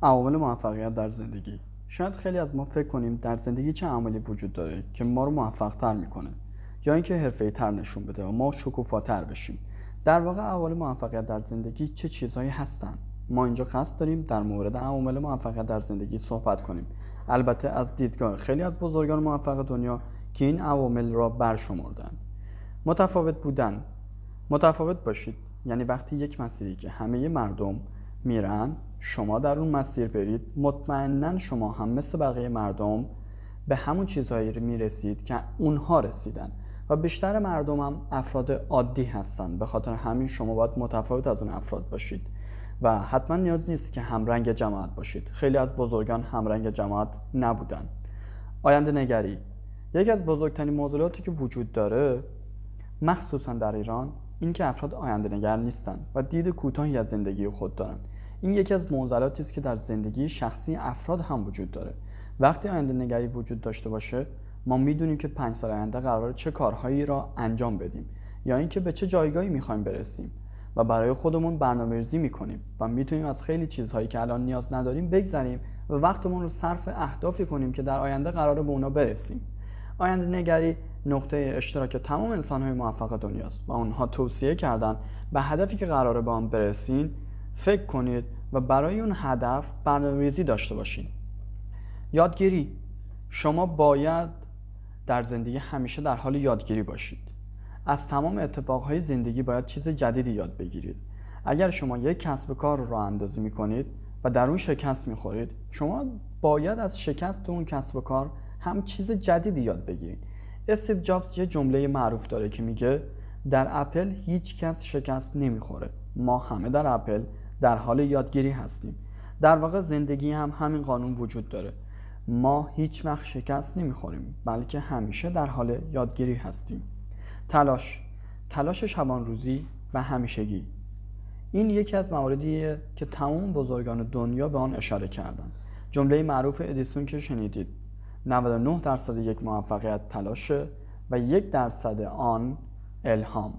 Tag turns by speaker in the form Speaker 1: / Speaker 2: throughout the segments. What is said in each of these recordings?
Speaker 1: عوامل موفقیت در زندگی. شاید خیلی از ما فکر کنیم در زندگی چه عواملی وجود داره که ما رو موفق‌تر میکنه یا اینکه حرفه‌ای‌تر نشون بده و ما شکوفاتر بشیم. در واقع عوامل موفقیت در زندگی چه چیزهایی هستن؟ ما اینجا قصد داریم در مورد عوامل موفقیت در زندگی صحبت کنیم. البته از دیدگاه خیلی از بزرگان موفق دنیا که این عوامل را برشمردند. متفاوت باشید یعنی وقتی یک مسیری که همه مردم میرن شما در اون مسیر برید، مطمئناً شما هم مثل بقیه مردم به همون چیزهایی میرسید که اونها رسیدن و بیشتر مردم هم افراد عادی هستن. به خاطر همین شما باید متفاوت از اون افراد باشید و حتما نیاز نیست که همرنگ جماعت باشید. خیلی از بزرگان همرنگ جماعت نبودن. آینده نگری یکی از بزرگترین معضلاتی که وجود داره مخصوصا در ایران این که افراد آینده نگر نیستن و دید کوتاهی از زندگی خود دارن. این یکی از معضلاتی است که در زندگی شخصی افراد هم وجود داره. وقتی آینده نگری وجود داشته باشه ما میدونیم که 5 سال آینده قراره چه کارهایی را انجام بدیم یا اینکه به چه جایگاهی میخوایم برسیم و برای خودمون برنامه‌ریزی میکنیم و میتونیم از خیلی چیزهایی که الان نیاز نداریم بگذریم و وقتمون رو صرف اهدافی کنیم که در آینده قراره به اونا برسیم. آینده نگری نقطه اشتراک تمام انسان‌های موفق دنیاست و اونها توصیه کردن به هدفی که قراره به آن برسین فکر کنید و برای اون هدف برنامه‌ریزی داشته باشین. یادگیری شما باید در زندگی همیشه در حال یادگیری باشید. از تمام اتفاقهای زندگی باید چیز جدیدی یاد بگیرید. اگر شما یک کسب کار رو راه اندازی می‌کنید و در اون شکست می‌خورید، شما باید از شکست اون کسب کار هم چیز جدیدی یاد بگیرید. استیو جابز یه جمله معروف داره که میگه در اپل هیچ کس شکست نمیخوره. ما همه در اپل در حال یادگیری هستیم. در واقع زندگی هم همین قانون وجود داره. ما هیچ وقت شکست نمیخوریم بلکه همیشه در حال یادگیری هستیم. تلاش شبان روزی و همیشگی این یکی از مواردیه که تمام بزرگان دنیا به آن اشاره کردن. جمله معروف ادیسون که شنیدید 99% یک موفقیت تلاشه و 1% آن الهام.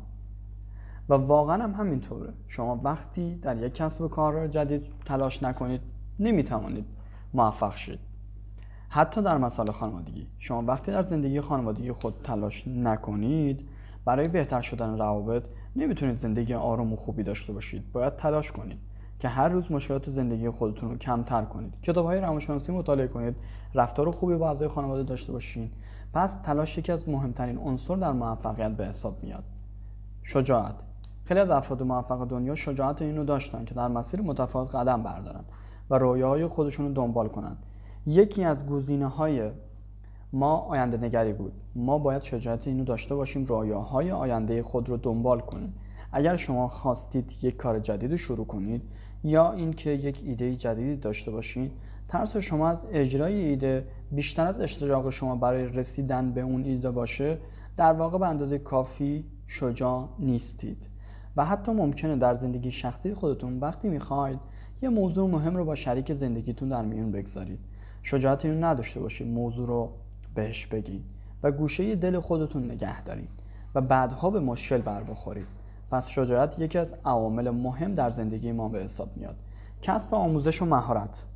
Speaker 1: و واقعا هم همینطوره. شما وقتی در یک کسب و کار جدید تلاش نکنید نمیتوانید موفق شید. حتی در مسائل خانوادگی شما وقتی در زندگی خانوادگی خود تلاش نکنید برای بهتر شدن روابط نمیتونید زندگی آرام و خوبی داشته باشید. باید تلاش کنید که هر روز مشکلات زندگی خودتون رو کمتر کنید. کتاب‌های روانشناسی مطالعه کنید، رفتار خوبی با اعضای خانواده داشته باشین. پس تلاش یکی از مهمترین عناصر در موفقیت به حساب میاد. شجاعت خیلی از افراد موفق دنیا شجاعت اینو داشتن که در مسیر متفاوت قدم بردارن و رویاهای خودشون رو دنبال کنن. یکی از گزینه‌های ما آینده نگری بود. ما باید شجاعت اینو داشته باشیم رویاهای آینده خود رو دنبال کنیم. اگر شما خواستید یک کار جدید شروع کنید یا اینکه یک ایده جدیدی داشته باشید، ترس شما از اجرای ایده بیشتر از اشتیاق شما برای رسیدن به اون ایده باشه، در واقع به اندازه کافی شجاع نیستید. و حتی ممکنه در زندگی شخصی خودتون وقتی میخواید یه موضوع مهم رو با شریک زندگیتون در میون بگذارید، شجاعت اینو نداشته باشید موضوع رو بهش بگید و گوشه دل خودتون نگه دارید و بعدها به مشکل بر بخورید. پس شجاعت یکی از عوامل مهم در زندگی ما به حساب میاد. کسب آموزش و مهارت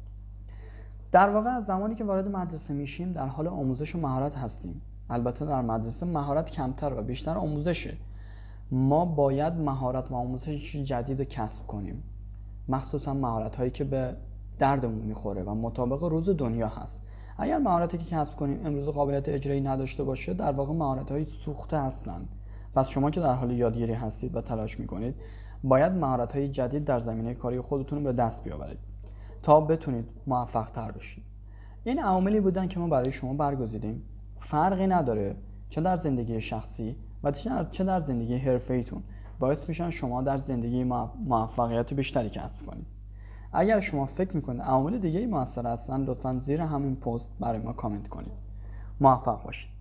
Speaker 1: در واقع از زمانی که وارد مدرسه میشیم در حال آموزش و مهارت هستیم. البته در مدرسه مهارت کمتر و بیشتر آموزشه. ما باید مهارت و آموزش جدید رو کسب کنیم، مخصوصا مهارت هایی که به دردمون میخوره و مطابق روز دنیا هست. اگر مهارتی که کسب کنیم امروز قابلیت اجرایی نداشته باشه در واقع مهارت های سوخته هستند. پس شما که در حال یادگیری هستید و تلاش میکنید باید مهارت های جدید در زمینه کاری خودتون رو به دست بیاورید تا بتونید موفق تر بشید. این عواملی بودن که ما برای شما برگزیدیم. فرقی نداره چه در زندگی شخصی و چه در زندگی حرفه‌ایتون، باعث میشن شما در زندگی موفقیت بیشتری کسب کنید. اگر شما فکر میکنید عوامل دیگه‌ای موثر هستن لطفاً زیر همین پست برای ما کامنت کنید. موفق باشید.